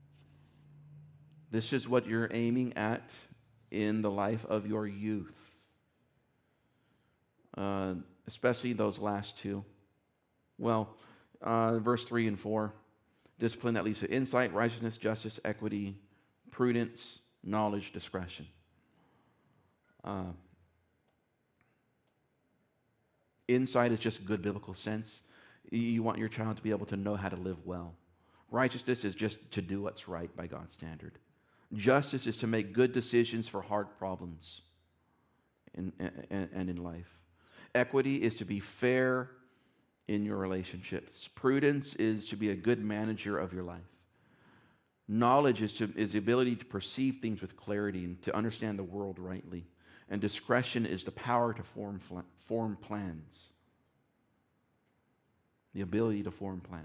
[SPEAKER 1] This is what you're aiming at in the life of your youth. Uh, especially those last two. Well, uh, verse three and four, discipline that leads to insight, righteousness, justice, equity, prudence, knowledge, discretion. Uh, insight is just good biblical sense. You want your child to be able to know how to live well. Righteousness is just to do what's right by God's standard. Justice is to make good decisions for hard problems in, and, and in life. Equity is to be fair in your relationships. Prudence is to be a good manager of your life. Knowledge is, to, is the ability to perceive things with clarity and to understand the world rightly. And discretion is the power to form, form plans. The ability to form plans.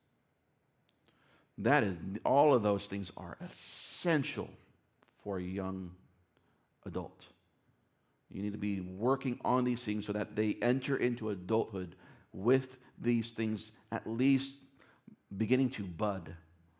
[SPEAKER 1] That is, all of those things are essential for a young adult. You need to be working on these things so that they enter into adulthood with these things at least beginning to bud.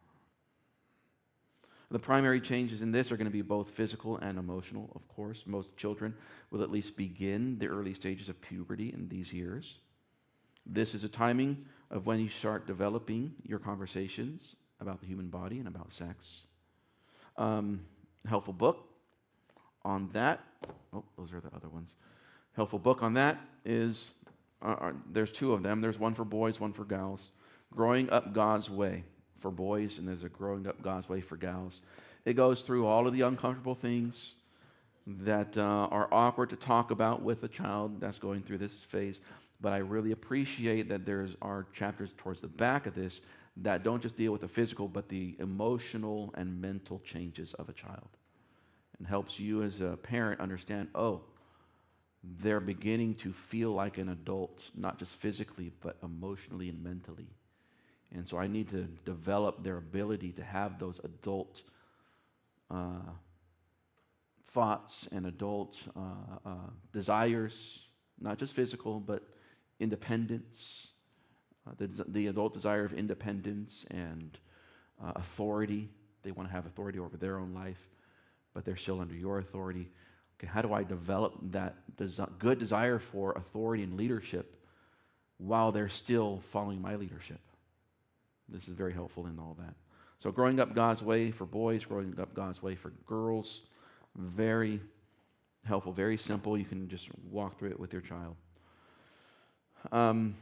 [SPEAKER 1] The primary changes in this are going to be both physical and emotional, of course. Most children will at least begin the early stages of puberty in these years. This is a timing of when you start developing your conversations about the human body and about sex. Um, helpful book on that. Oh, those are the other ones. Helpful book on that is, uh, uh, there's two of them. There's one for boys, one for gals. Growing Up God's Way for boys, and there's a Growing Up God's Way for gals. It goes through all of the uncomfortable things that uh, are awkward to talk about with a child that's going through this phase. But I really appreciate that there's are chapters towards the back of this that don't just deal with the physical, but the emotional and mental changes of a child. And helps you as a parent understand, oh, they're beginning to feel like an adult, not just physically, but emotionally and mentally. And so I need to develop their ability to have those adult uh, thoughts and adult uh, uh, desires, not just physical, but independence, uh, the, the adult desire of independence and uh, authority. They want to have authority over their own life, but they're still under your authority. Okay, how do I develop that desi- good desire for authority and leadership while they're still following my leadership? This is very helpful in all that. So Growing Up God's Way for boys, Growing Up God's Way for girls, very helpful, very simple. You can just walk through it with your child. Um,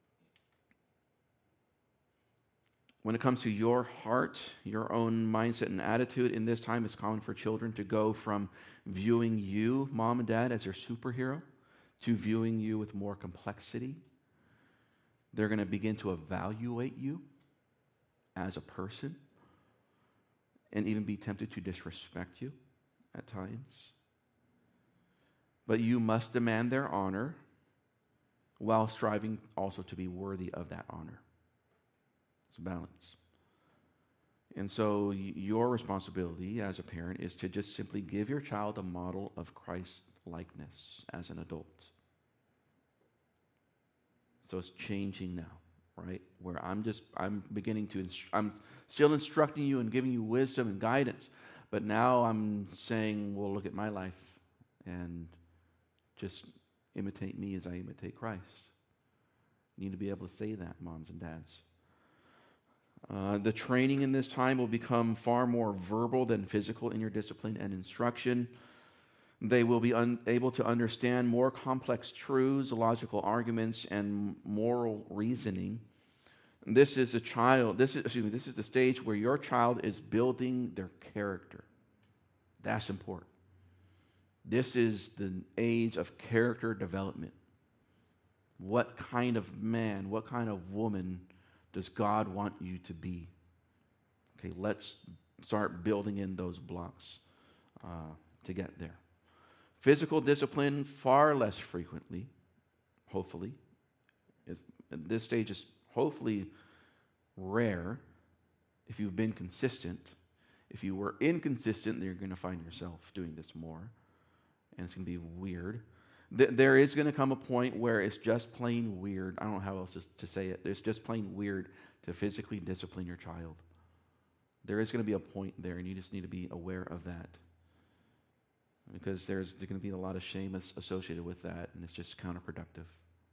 [SPEAKER 1] when it comes to your heart, your own mindset and attitude, in this time it's common for children to go from viewing you, mom and dad, as their superhero to viewing you with more complexity. They're going to begin to evaluate you as a person and even be tempted to disrespect you at times. But you must demand their honor while striving also to be worthy of that honor. It's a balance. And so y- your responsibility as a parent is to just simply give your child a model of Christ-likeness as an adult. So it's changing now, right? Where I'm just, I'm beginning to, inst- I'm still instructing you and giving you wisdom and guidance, but now I'm saying, well, look at my life and just imitate me as I imitate Christ. You need to be able to say that, moms and dads. Uh, the training in this time will become far more verbal than physical in your discipline and instruction. They will be un- able to understand more complex truths, logical arguments, and moral reasoning. This is a child, this is, excuse me, this is the stage where your child is building their character. That's important. This is the age of character development. What kind of man, what kind of woman does God want you to be? Okay, let's start building in those blocks uh, to get there. Physical discipline, far less frequently, hopefully. Is, at this stage is hopefully rare if you've been consistent. If you were inconsistent, then you're going to find yourself doing this more. And it's going to be weird. Th- there is going to come a point where it's just plain weird. I don't know how else to, to say it. It's just plain weird to physically discipline your child. There is going to be a point there, and you just need to be aware of that. Because there's, there's going to be a lot of shame associated with that, and it's just counterproductive.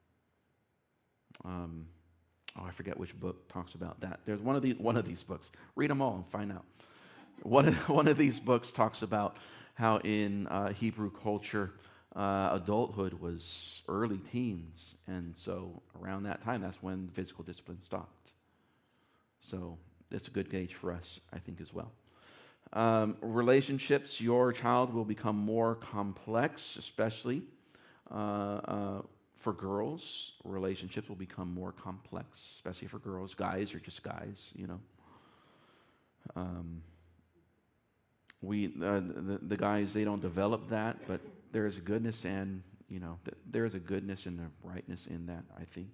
[SPEAKER 1] Um, oh, I forget which book talks about that. There's one of these, one of these books. Read them all and find out. One of, one of these books talks about how in uh, Hebrew culture, uh, adulthood was early teens. And so around that time, that's when physical discipline stopped. So it's a good gauge for us, I think, as well. Um, relationships, your child will become more complex, especially uh, uh, for girls. Relationships will become more complex, especially for girls. Guys are just guys, you know. Um, we uh, the, the guys, they don't develop that, but there is a goodness and, you know, th- there is a goodness and a rightness in that, I think.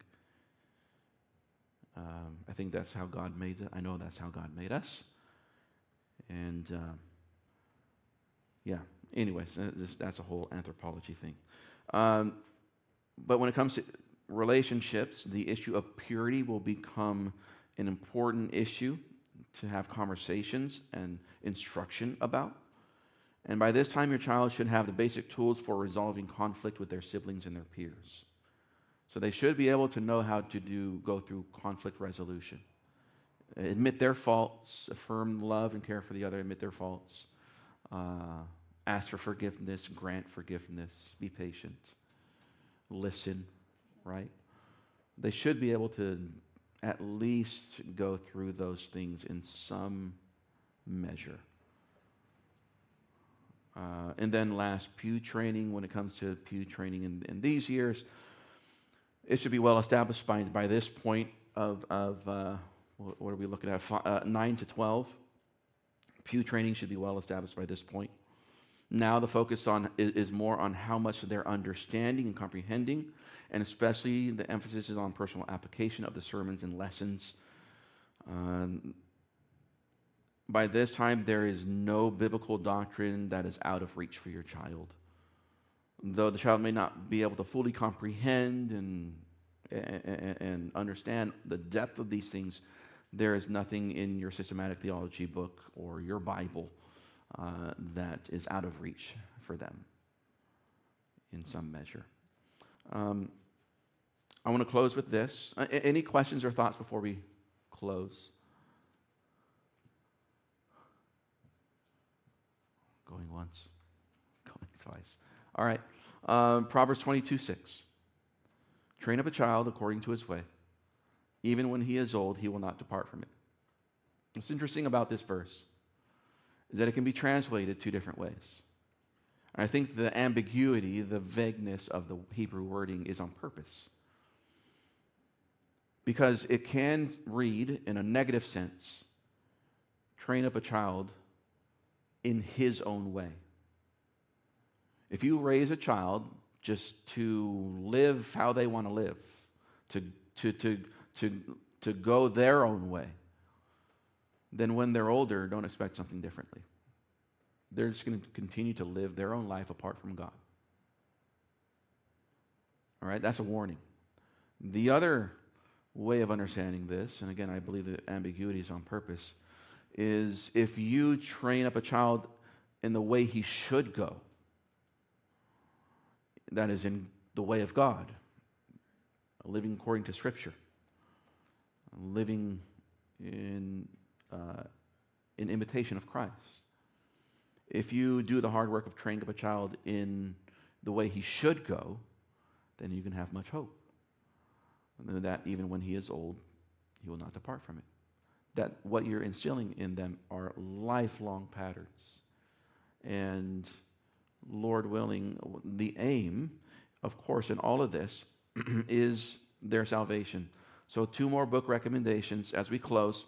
[SPEAKER 1] Um, I think that's how God made it. I know that's how God made us. And, uh, yeah, anyways, this, that's a whole anthropology thing. Um, but when it comes to relationships, the issue of purity will become an important issue to have conversations and instruction about. And by this time, your child should have the basic tools for resolving conflict with their siblings and their peers. So they should be able to know how to do go through conflict resolution. Admit their faults, affirm love and care for the other, admit their faults, uh, ask for forgiveness, grant forgiveness, be patient, listen, right? They should be able to at least go through those things in some measure. Uh, and then last, pew training. When it comes to pew training in, in these years, it should be well established by, by this point of, of uh, what are we looking at, uh, nine to twelve. Pew training should be well established by this point. Now the focus on is, is more on how much they're understanding and comprehending, and especially the emphasis is on personal application of the sermons and lessons. Um, by this time, there is no biblical doctrine that is out of reach for your child. Though the child may not be able to fully comprehend and, and, and understand the depth of these things, there is nothing in your systematic theology book or your Bible uh, that is out of reach for them in some measure. Um, I want to close with this. Uh, any questions or thoughts before we close? Going once, going twice. All right. Um, Proverbs twenty-two six. Train up a child according to his way. Even when he is old, he will not depart from it. What's interesting about this verse is that it can be translated two different ways. I think the ambiguity, the vagueness of the Hebrew wording is on purpose. Because it can read in a negative sense, train up a child in his own way. If you raise a child just to live how they want to live, to, to, to, to, to go their own way, then when they're older, don't expect something differently. They're just going to continue to live their own life apart from God. All right, that's a warning. The other way of understanding this, and again, I believe that ambiguity is on purpose, is if you train up a child in the way he should go, that is in the way of God, living according to Scripture, living in, uh, in imitation of Christ. If you do the hard work of training up a child in the way he should go, then you can have much hope. And that even when he is old, he will not depart from it. That what you're instilling in them are lifelong patterns. And Lord willing, the aim, of course, in all of this is their salvation. So two more book recommendations as we close.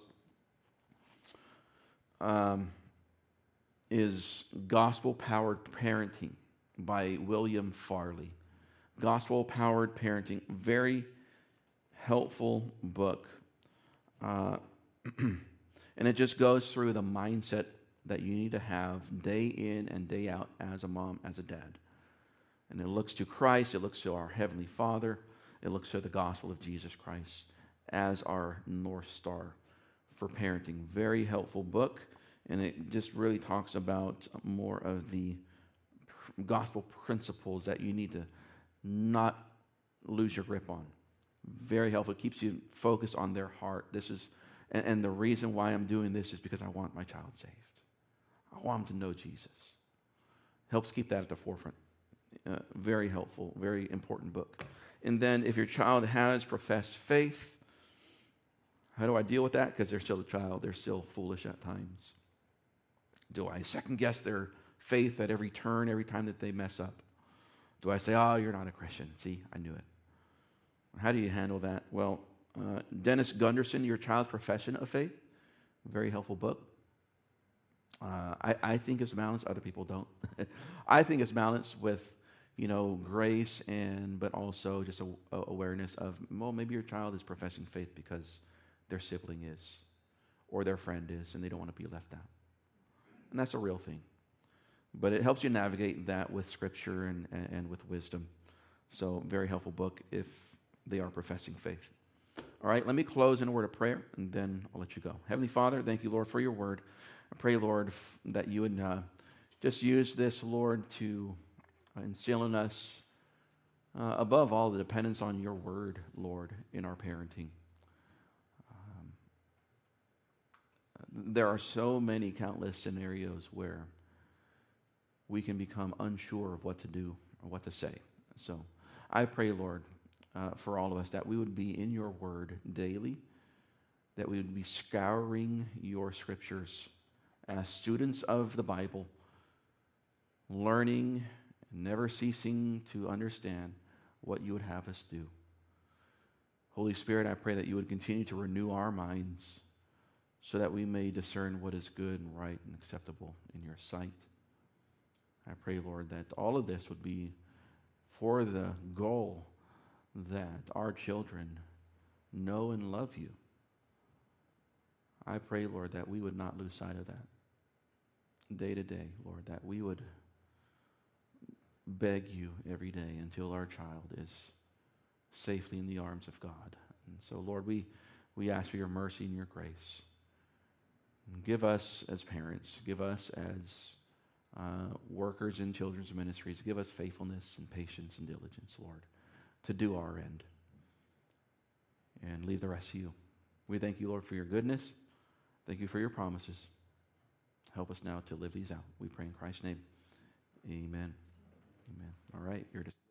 [SPEAKER 1] Um, is Gospel-Powered Parenting by William Farley. Gospel-Powered Parenting, very helpful book. Uh, and it just goes through the mindset that you need to have day in and day out as a mom, as a dad. And it looks to Christ, it looks to our Heavenly Father, it looks to the gospel of Jesus Christ as our North Star for parenting. Very helpful book, and it just really talks about more of the gospel principles that you need to not lose your grip on. Very helpful. It keeps you focused on their heart. This is, and, and the reason why I'm doing this is because I want my child saved. I want them to know Jesus. Helps keep that at the forefront. Uh, very helpful, very important book. And then if your child has professed faith, how do I deal with that? Because they're still a child. They're still foolish at times. Do I second guess their faith at every turn, every time that they mess up? Do I say, oh, you're not a Christian? See, I knew it. How do you handle that? Well, uh, Dennis Gunderson, Your Child's Profession of Faith, very helpful book. Uh, I, I think it's balanced. Other people don't. I think it's balanced with, you know, grace and but also just a, a awareness of, well, maybe your child is professing faith because their sibling is, or their friend is, and they don't want to be left out. And that's a real thing. But it helps you navigate that with Scripture and, and, and with wisdom. So, very helpful book if they are professing faith. All right, let me close in a word of prayer, and then I'll let you go. Heavenly Father, thank you, Lord, for your word. I pray, Lord, that you would uh, just use this, Lord, to uh, instill in us, uh, above all, the dependence on your word, Lord, in our parenting. Um, there are so many countless scenarios where we can become unsure of what to do or what to say. So I pray, Lord, uh, for all of us, that we would be in your word daily, that we would be scouring your scriptures as students of the Bible, learning, never ceasing to understand what you would have us do. Holy Spirit, I pray that you would continue to renew our minds so that we may discern what is good and right and acceptable in your sight. I pray, Lord, that all of this would be for the goal that our children know and love you. I pray, Lord, that we would not lose sight of that day to day, Lord, that we would beg you every day until our child is safely in the arms of God. And so, Lord, we, we ask for your mercy and your grace. And give us as parents, give us as uh, workers in children's ministries, give us faithfulness and patience and diligence, Lord, to do our end. And leave the rest to you. We thank you, Lord, for your goodness. Thank you for your promises. Help us now to live these out. We pray in Christ's name. Amen. Amen. All right. You're just